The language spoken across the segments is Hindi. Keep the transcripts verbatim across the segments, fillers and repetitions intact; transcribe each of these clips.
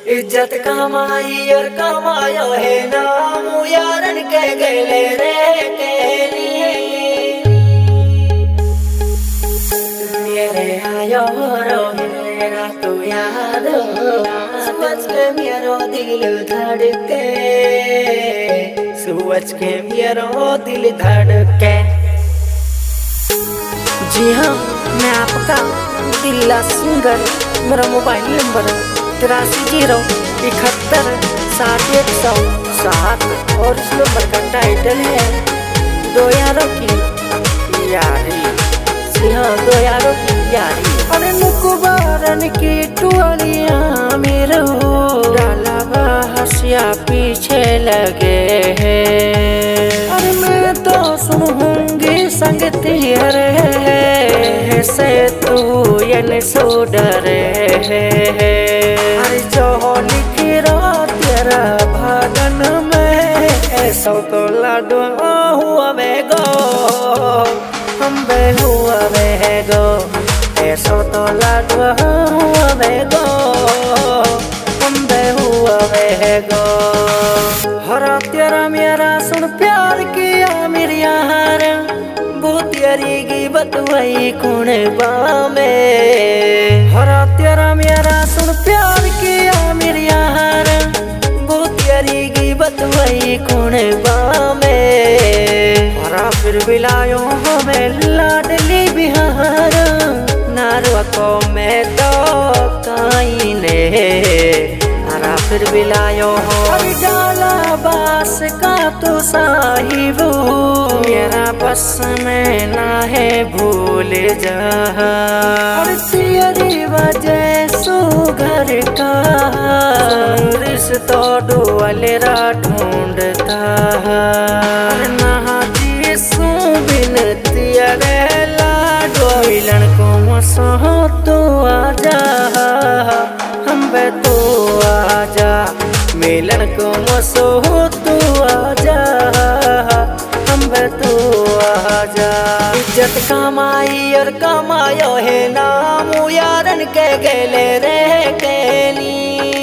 इज्जत कमाई और कमायो है नाम यारन के गले रे केली मेरे आयो रो मेरा तू याद सोच के मेरो दिल धड़के सोच के मेरो दिल धड़के। जी हाँ, मैं आपका दिल्ला सिंगर। मेरा मोबाइल नंबर तिरासी जीरो इकहत्तर साठ एक सौ सात और इस नंबर का टाइटल है दो यारों की यारी। जी हाँ, दो यारों की यारी। अरे मुकुबारन की टुअलियाँ मेरो डाला बहसिया पीछे लगे हैं। अरे मैं तो सुनूंगी संगति रे से तू यन सो डरे है। अरे जो लिख रो तेरा भगन में ऐसा तो लाडो हुआ वेगो हम बे हुआ वेगो ऐसा तो लाडो हुआ वेगो हम बे हुआ वेगो। हरा तेरा मेरा सुन प्यार किया मेरी यार तेरी की बतवाई कौन बामे। हरा तेरा मेरा सुन प्यार किया मेरी यार वो तेरी की बतवाई कौन बामे। हरा फिर बिलायो हमें लाडली बिहार नारवा को मैं तो काई ने। हरा फिर बिलायो हो डाला बास का तो साहिब मेरा बस में ना है भूल जा। और तेरी वजह सो घर का रिश्ता डोलरा ढूंढता ना जी सो बिन तेरे लाडो लड़को मसो तो आजा हम बे तो आजा मिलन को मसो तू आजा हम बे तू आजा। इज्जत कमाई और कमायो है नाम यारन के गले रे केली।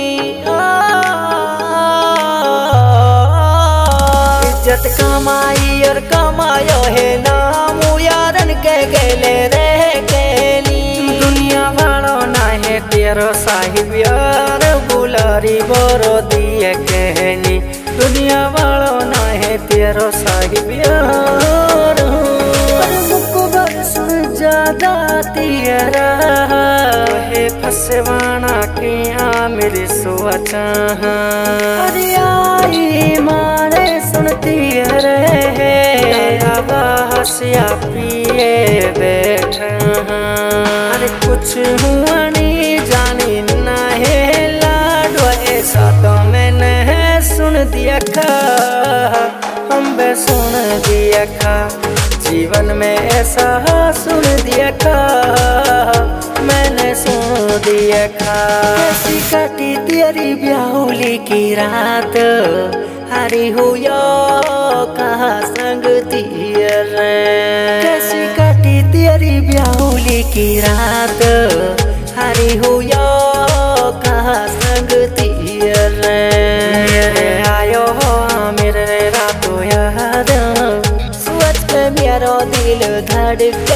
इज्जत कमाई और कमायो है नाम यारन के गले रे केली। दुनिया वालों ना है तेरो साहिब यार बुलारी बोरो दिए कहनी। दुनिया वालों ना है तेरो साहिब यार मुकुबर सुन ज्यादा तेरा है फसवाना की आ मेरी सोचा। अरे आई मारे सुनती रहे बहसिया पिए बैठा। अरे कुछ हुआ नहीं जानी ना है लाडो ऐसा तो मैंने सुन दिया खा हम बे सुन दिया खा जीवन में ऐसा सुन दिया खा मैंने सुन दिया खा। कैसी कटी तेरी ब्याहुली की रात हरी हुआ कहाँ संग तीर। कैसी कटी तेरी ब्याहुली की रात हरी हुआ कहाँ संग तीर। मेरे आयो हो मेरे रातों याद सोच के मेरो दिल धड़के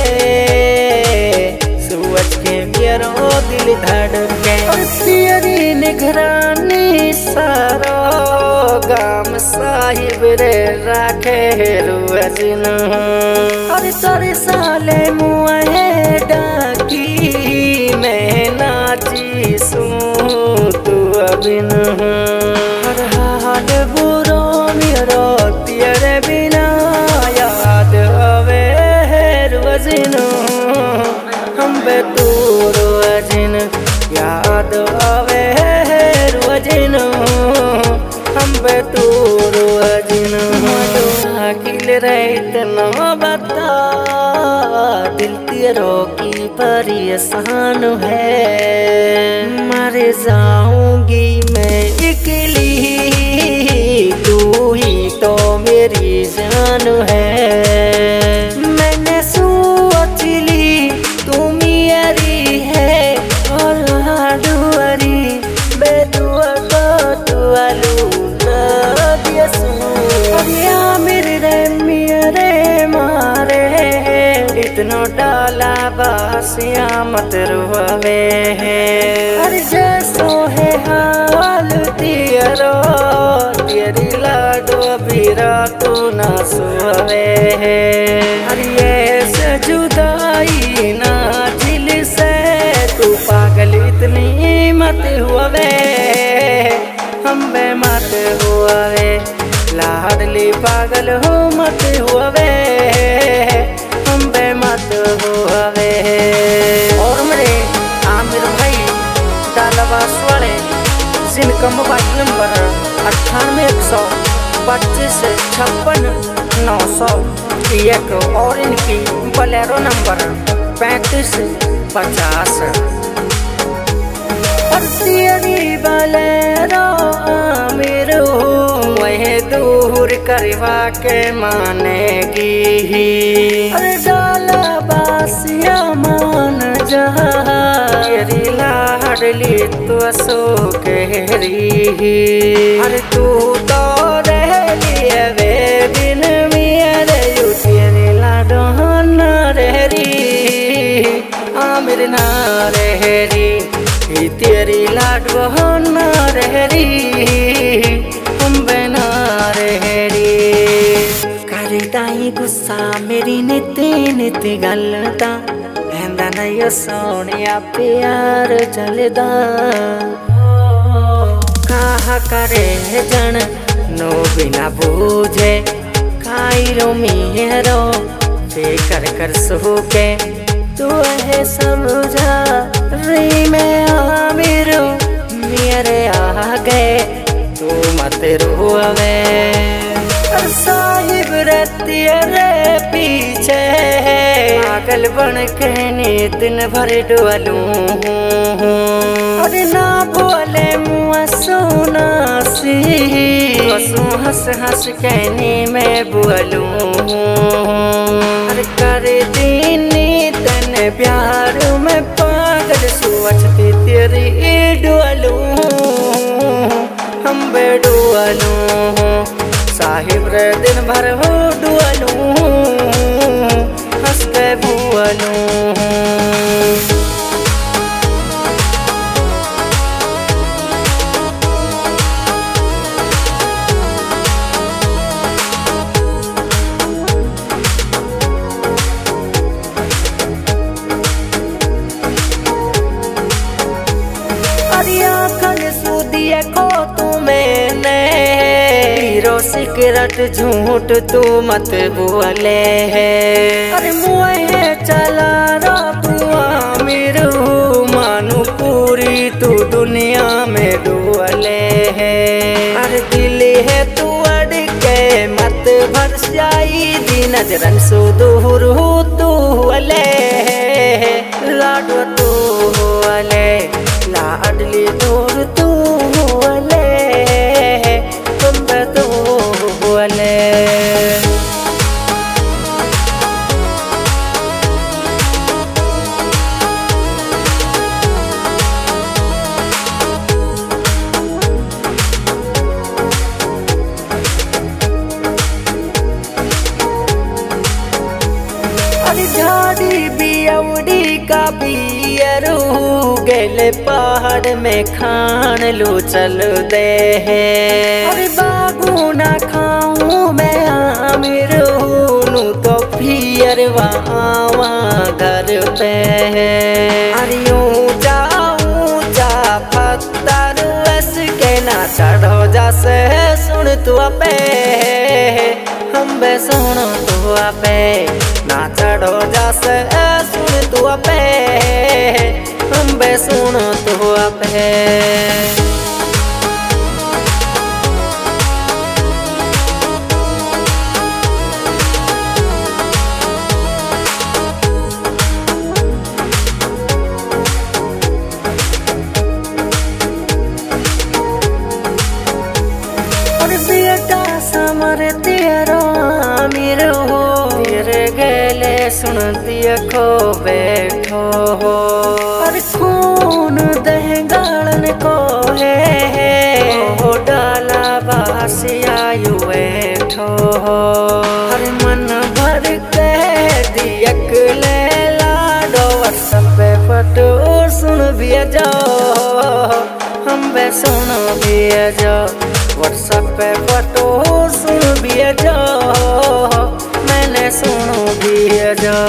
सोच के मेरो दिल धड़के। और तेरी निगरानी सारो गाम साहिब रे राखे रुअजिन। और सारे साले मुआहे डाकी मैं नाची सूं तू अबिन। हर हाल बुरो मेरो तेरे बिना याद आवे रुअजिन हम बे तू रुअजिन याद आवे रुअजिन हम बे तू रुअजिन। अकिल रहित न बता दिल तेरो की परेशान है। मर जाऊंगी मैं अकेली तू ही तो मेरी जान है। मैंने सोच ली तू मेरी है और दुआरी बेदुआ इतनो डाला बासिया मत रुआवे अरे जैसो है हाल तियरो तेरी लाडो बीरा तू ना सुवे अरे ऐसे जुदाई ना दिल से तू पागल इतनी मत हुआवे हम बे मत हुआवे लाडली पागल हो मत हुआवे हम बे मत हुआवे। और मेरे आमिर भाई डालाबास वाले जिनका मोबाइल नंबर अट्ठानवे एक सौ पच्चीस छप्पन नौ सौ एक और इनकी बलेरो नंबर पैंतीस पचास तेरी बलेरो आमिर वह दूर करवा के मानेगी अरे डाला बासिया मान जा तेरी लाडली तो सो कहरी अरे तू तो रह लिए वे दिन मेरे यू तेरी लाडो ना रहरी आमिर ना रहरी तेरी लाडो ना रहरी हम बिना रहरी करताई गुस्सा मेरी नित्य नित्य गलता कहंदा नहीं सोनिया प्यार चलदा कहा करे जन नो बिना बूझे खाई रो मेहरो बेकर कर सो के तू है समझा री में आमिर मेरे आगे तू मत रोवे साहिब रहती रे पीछे पागल बन के नी दिन भर डुअलू अरे ना बोले मुआ सोना सी हंसू हंस हंस कहनी मैं बुअलू अरे कर दीनी तन प्यार में पागल सोचती तेरी डुअलू हम बे डुअलू साहिब रे दिन भर हो डुअलू हंस के बुअलू। को तुम्हें सिगरेट झूठ तू मत बोले है अरे मुए चला रो तू आमिर मानू पूरी तू दुनिया में डुअले है अरे दिल है तू अड़ के मत भर जाई दी नजरन सो दूर हो तू अले लाडो तू अले लाडली दूर तू अले तुम तू अले झाड़ी बियौड़ी का बियरू गेले पहाड़ में खान लो चल दे है अरे बाबू ना खाऊं मैं आमिर नू तो फिर आवा घर पे है अरे ऊंचा ऊंचा पत्थर बस के ना चढ़ो जा से सुन तू पे हम बे सुनो तू पे ना चढ़ो जा से सुन तू पे हम बे सुनो तू पे समर तेरो आमिर हो तेरे गले सुन दिया खो बैठो हो और खून दह गालन को है हो डाला बासिया यू बैठो हो हर मन भर कह दियक ले भेजो, हम वे सुन भेजो, व्हाट्सएप पे फोटो सुन भेजो, मैंने सुन भेजो।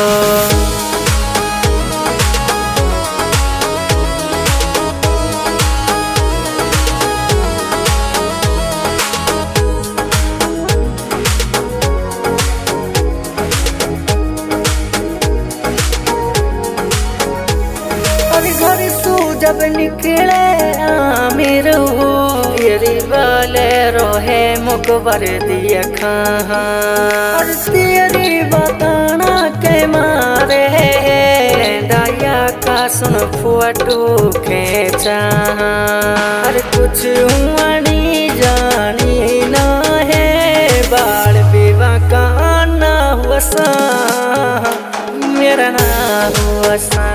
घर तू जब निकले आमिर हो, तेरी वाले रोहे मुकबर दिया खां, और तेरी बताना के मारे डाया का सुन फोटो खींचा, और कुछ हुआ नहीं जानी ना है, बाल विवाह का ना हुआ सा, मेरा ना हुआ सा।